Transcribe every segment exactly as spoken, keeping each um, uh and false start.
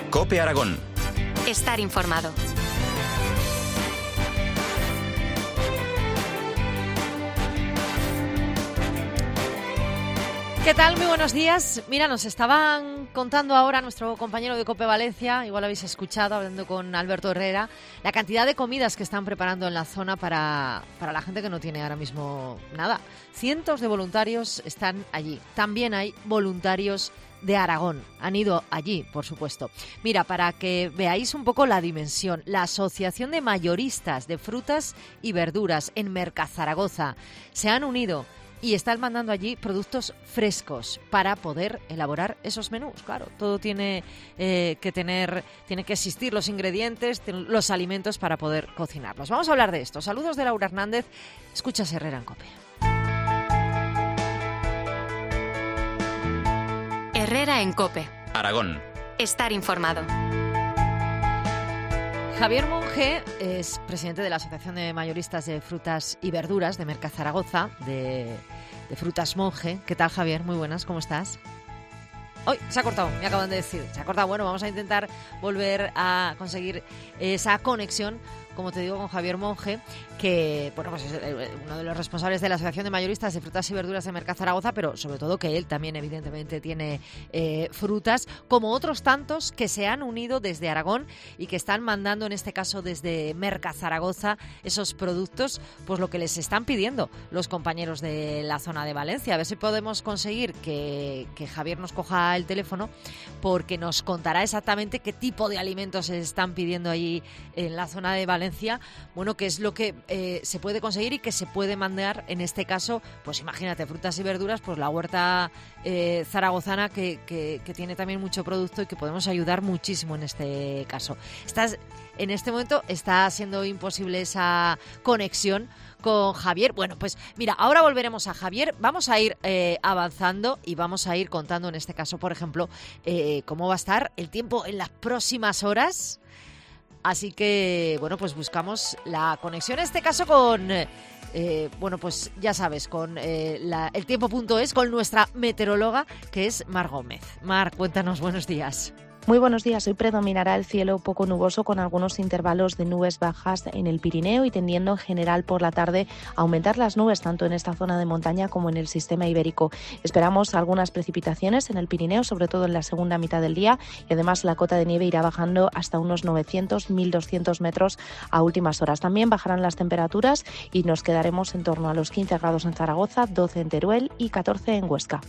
COPE Aragón. Estar informado. ¿Qué tal? Muy buenos días. Mira, nos estaban contando ahora nuestro compañero de COPE Valencia, igual habéis escuchado, hablando con Alberto Herrera, la cantidad de comidas que están preparando en la zona para, para la gente que no tiene ahora mismo nada. Cientos de voluntarios están allí. También hay voluntarios de Aragón. Han ido allí, por supuesto. Mira, para que veáis un poco la dimensión, la Asociación de Mayoristas de Frutas y Verduras en Mercazaragoza se han unido y están mandando allí productos frescos para poder elaborar esos menús. Claro, todo tiene eh, que tener, tiene que existir los ingredientes, los alimentos para poder cocinarlos. Vamos a hablar de esto. Saludos de Laura Hernández. Escuchas Herrera en COPE. Herrera en COPE. Aragón. Estar informado. Javier Monge es presidente de la Asociación de Mayoristas de Frutas y Verduras de Mercazaragoza, de, de Frutas Monge. ¿Qué tal, Javier? Muy buenas, ¿cómo estás? ¡Uy! Se ha cortado, me acaban de decir. Se ha cortado. Bueno, vamos a intentar volver a conseguir esa conexión, como te digo, con Javier Monge, que bueno, pues es uno de los responsables de la Asociación de Mayoristas de Frutas y Verduras de Mercazaragoza, pero sobre todo que él también evidentemente tiene eh, frutas, como otros tantos que se han unido desde Aragón y que están mandando, en este caso desde Mercazaragoza, esos productos, pues lo que les están pidiendo los compañeros de la zona de Valencia. A ver si podemos conseguir que, que Javier nos coja el teléfono, porque nos contará exactamente qué tipo de alimentos se están pidiendo allí en la zona de Valencia. Bueno, que es lo que eh, se puede conseguir y que se puede mandar, en este caso, pues imagínate, frutas y verduras, pues la huerta eh, zaragozana que, que, que tiene también mucho producto y que podemos ayudar muchísimo en este caso. Estás, en este momento está siendo imposible esa conexión con Javier. Bueno, pues mira, ahora volveremos a Javier, vamos a ir eh, avanzando y vamos a ir contando en este caso, por ejemplo, eh, cómo va a estar el tiempo en las próximas horas. Así que, bueno, pues buscamos la conexión, en este caso con, eh, bueno, pues ya sabes, con eh, la, el tiempo punto es, con nuestra meteoróloga, que es Mar Gómez. Mar, cuéntanos, buenos días. Muy buenos días. Hoy predominará el cielo poco nuboso con algunos intervalos de nubes bajas en el Pirineo y tendiendo en general por la tarde a aumentar las nubes tanto en esta zona de montaña como en el sistema ibérico. Esperamos algunas precipitaciones en el Pirineo, sobre todo en la segunda mitad del día, y además la cota de nieve irá bajando hasta unos novecientos a mil doscientos metros a últimas horas. También bajarán las temperaturas y nos quedaremos en torno a los quince grados en Zaragoza, doce en Teruel y catorce en Huesca.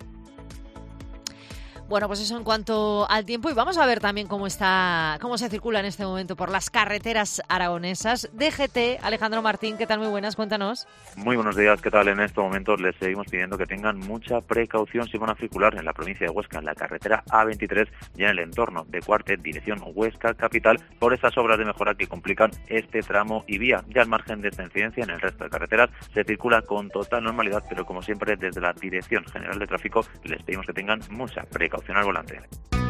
Bueno, pues eso en cuanto al tiempo, y vamos a ver también cómo está, cómo se circula en este momento por las carreteras aragonesas. D G T, Alejandro Martín, ¿qué tal? Muy buenas, cuéntanos. Muy buenos días, ¿qué tal? En estos momentos les seguimos pidiendo que tengan mucha precaución si van a circular en la provincia de Huesca, en la carretera A veintitrés y en el entorno de Cuarte, dirección Huesca capital, por estas obras de mejora que complican este tramo y vía. Ya al margen de esta incidencia, en el resto de carreteras se circula con total normalidad, pero como siempre desde la Dirección General de Tráfico les pedimos que tengan mucha precaución al volante.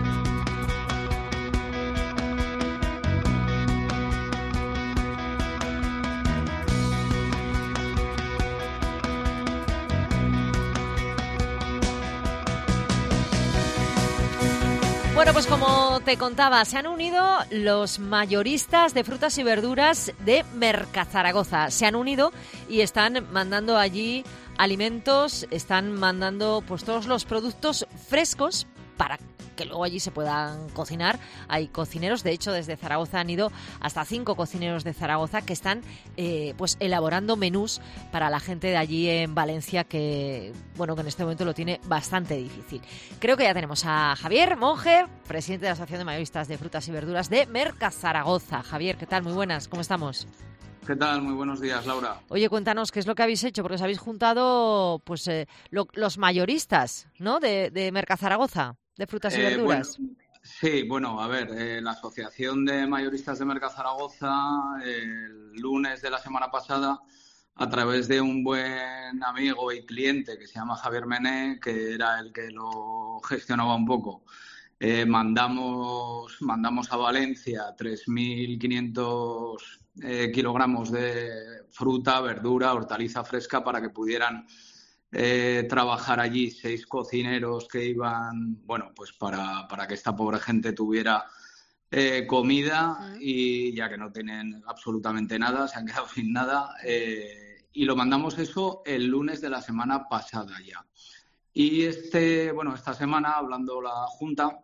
Bueno, pues como te contaba, se han unido los mayoristas de frutas y verduras de Mercazaragoza. Se han unido y están mandando allí alimentos, están mandando pues todos los productos frescos para que luego allí se puedan cocinar. Hay cocineros, de hecho desde Zaragoza han ido hasta cinco cocineros de Zaragoza que están eh, pues elaborando menús para la gente de allí en Valencia, que bueno, que en este momento lo tiene bastante difícil. Creo que ya tenemos a Javier Monge, presidente de la Asociación de Mayoristas de Frutas y Verduras de Mercazaragoza. Javier, ¿qué tal? Muy buenas, ¿cómo estamos? ¿Qué tal? Muy buenos días, Laura. Oye, cuéntanos qué es lo que habéis hecho, porque os habéis juntado pues eh, lo, los mayoristas, ¿no?, de, de Mercazaragoza, de frutas y eh, verduras. Bueno, sí, bueno, a ver, eh, la Asociación de Mayoristas de Mercazaragoza, eh, el lunes de la semana pasada, a través de un buen amigo y cliente que se llama Javier Mené, que era el que lo gestionaba un poco, eh, mandamos, mandamos a Valencia tres mil quinientos Eh, kilogramos de fruta, verdura, hortaliza fresca para que pudieran eh, trabajar allí seis cocineros que iban, bueno, pues para, para que esta pobre gente tuviera eh, comida uh-huh. y ya que no tienen absolutamente nada, se han quedado sin nada. Eh, y lo mandamos eso el lunes de la semana pasada ya. Y este, bueno, esta semana, hablando la Junta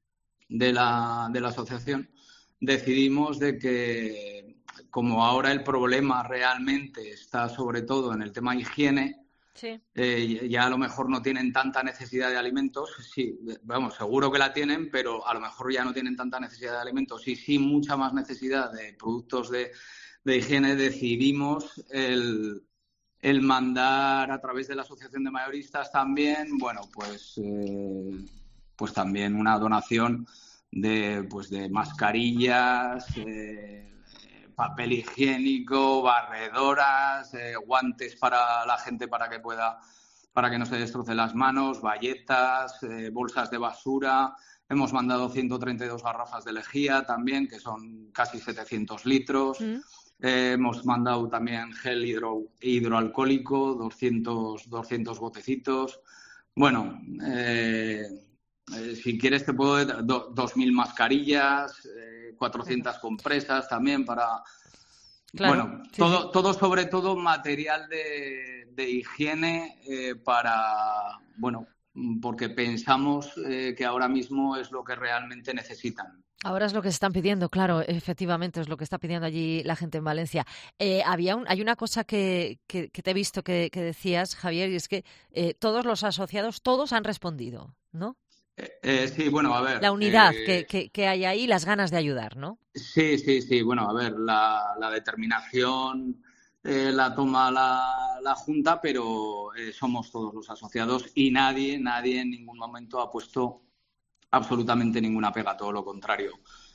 de la, de la asociación, decidimos de que, como ahora el problema realmente está sobre todo en el tema higiene, sí. eh, ya a lo mejor no tienen tanta necesidad de alimentos. Sí, vamos, seguro que la tienen, pero a lo mejor ya no tienen tanta necesidad de alimentos y sí mucha más necesidad de productos de, de higiene. Decidimos el... el mandar a través de la Asociación de Mayoristas también, bueno, pues, eh, pues también una donación de, pues de mascarillas, eh, papel higiénico, barredoras, eh, guantes para la gente para que pueda, para que no se destrocen las manos, bayetas, eh, bolsas de basura. Hemos mandado ciento treinta y dos garrafas de lejía también, que son casi setecientos litros. Mm. Eh, hemos mandado también gel hidro, hidroalcohólico, doscientos, doscientos botecitos. Bueno, eh, eh, si quieres te puedo dar do, dos mil mascarillas, eh, cuatrocientas compresas también para... Claro, bueno, sí, todo, sí. todo sobre todo material de, de higiene eh, para... Bueno, porque pensamos eh, que ahora mismo es lo que realmente necesitan. Ahora es lo que se están pidiendo, claro, efectivamente es lo que está pidiendo allí la gente en Valencia. Eh, había un, hay una cosa que, que, que te he visto que, que decías, Javier, y es que eh, todos los asociados, todos han respondido, ¿no? Eh, eh, sí, bueno, a ver... La unidad eh, que, que, que hay ahí, las ganas de ayudar, ¿no? Sí, sí, sí, bueno, a ver, la, la determinación eh, la toma la, la Junta, pero eh, somos todos los asociados y nadie, nadie en ningún momento ha puesto absolutamente ninguna pega, todo lo contrario.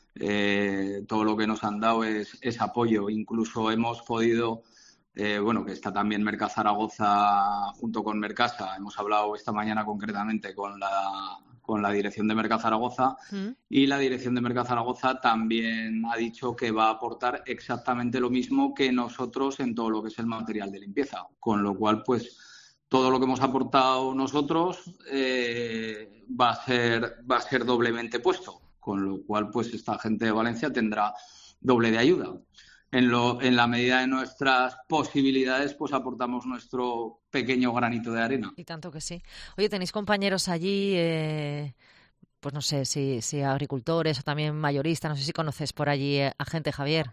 Eh, todo lo que nos han dado es, es apoyo. Incluso hemos podido, eh, bueno, que está también Merca Zaragoza junto con Mercasa. Hemos hablado esta mañana concretamente con la, con la dirección de Merca Zaragoza ¿Mm? y la dirección de Merca Zaragoza también ha dicho que va a aportar exactamente lo mismo que nosotros en todo lo que es el material de limpieza. Con lo cual, pues, todo lo que hemos aportado nosotros eh, va a ser va a ser doblemente puesto, con lo cual pues esta gente de Valencia tendrá doble de ayuda. En lo en la medida de nuestras posibilidades pues aportamos nuestro pequeño granito de arena. Y tanto que sí. Oye, tenéis compañeros allí, eh, pues no sé si si agricultores o también mayoristas, no sé si conoces por allí a gente, Javier.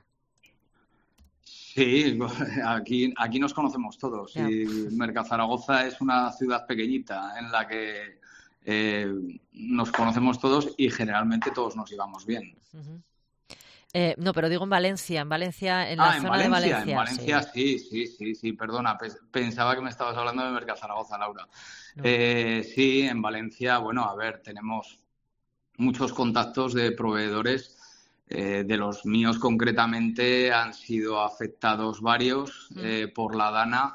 Sí, aquí, aquí nos conocemos todos. Yeah. Y Merca Zaragoza es una ciudad pequeñita en la que eh, nos conocemos todos y generalmente todos nos llevamos bien. Uh-huh. Eh, no, pero digo en Valencia, en Valencia, en la ah, zona en Valencia, de Valencia. En Valencia sí, sí, sí, sí, sí perdona, pensaba que me estabas hablando de Merca Zaragoza, Laura. No. Eh, sí, en Valencia, bueno, a ver, tenemos muchos contactos de proveedores. Eh, de los míos concretamente han sido afectados varios eh, por la Dana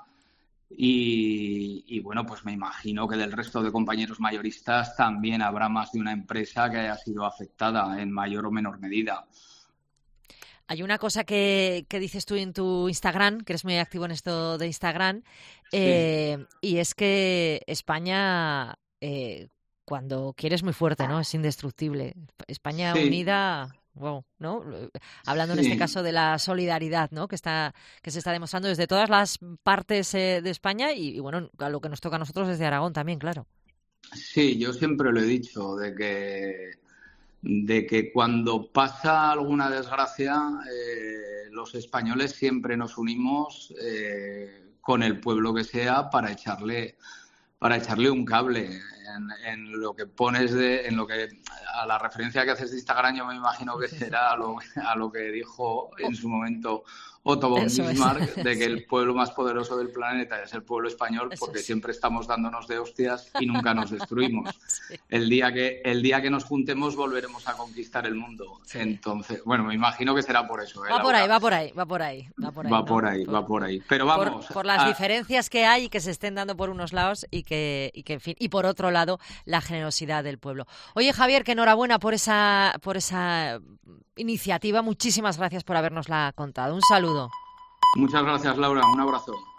y, y bueno, pues me imagino que del resto de compañeros mayoristas también habrá más de una empresa que haya sido afectada en mayor o menor medida. Hay una cosa que, que dices tú en tu Instagram, que eres muy activo en esto de Instagram, eh, sí. y es que España eh, cuando quiere es muy fuerte, ¿no? Es indestructible. España sí. unida... Wow, ¿no? Hablando sí. en este caso de la solidaridad, ¿no? Que está, que se está demostrando desde todas las partes eh, de España y, y bueno, a lo que nos toca a nosotros desde Aragón también, claro. Sí, yo siempre lo he dicho de que de que cuando pasa alguna desgracia eh, los españoles siempre nos unimos eh, con el pueblo que sea para echarle para echarle un cable. En, en lo que pones de, en lo que a la referencia que haces de Instagram, yo me imagino que será a lo, a lo que dijo en su momento Otto von Bismarck, de que el pueblo más poderoso del planeta es el pueblo español, porque siempre estamos dándonos de hostias y nunca nos destruimos. Sí. El día que el día que nos juntemos volveremos a conquistar el mundo. Sí. Entonces, bueno, me imagino que será por eso. ¿eh, va por ahí, va por ahí, va por ahí, va por ahí. Va ¿no? por ahí, por, va por ahí. Pero vamos. Por, por las a... diferencias que hay y que se estén dando por unos lados y que, y que, en fin, y por otro lado, la generosidad del pueblo. Oye, Javier, que enhorabuena por esa, por esa iniciativa. Muchísimas gracias por habernosla contado. Un saludo. Muchas gracias, Laura. Un abrazo.